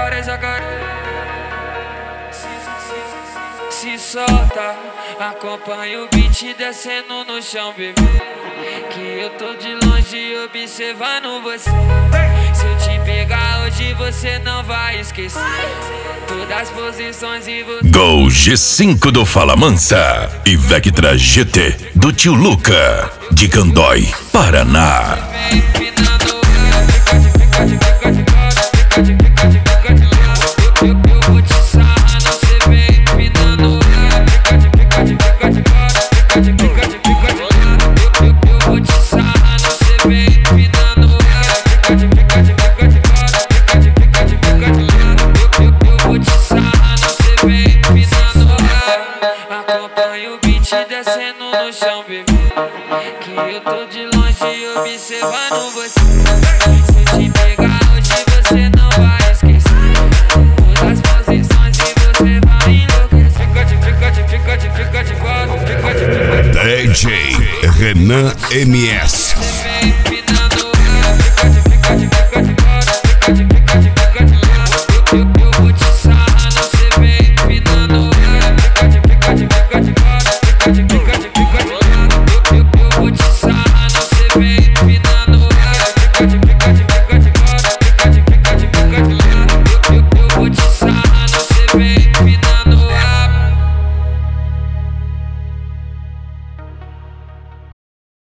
jacaré, jacaré. Se solta, acompanha o beat descendo no chão, bebê. Que eu tô de longe observando você. Se eu te pegar hoje você não vai esquecer todas as posições e você. Gol G5 do Fala Mansa e Vectra GT do tio Luca de Candói, Paraná. Eu vou te sarrar, não cê vem empinando. Eu vou te sarrar, não cê vem empinando. Eu vou te sarrar, não cê vem empinando. Acompanha o beat descendo no chão, bebê. Que eu tô de longe observando você. Se eu te pegar hoje você não vai esquecer todas as posições e você vai enlouquecer. Fica de quatro. DJ Renan MS.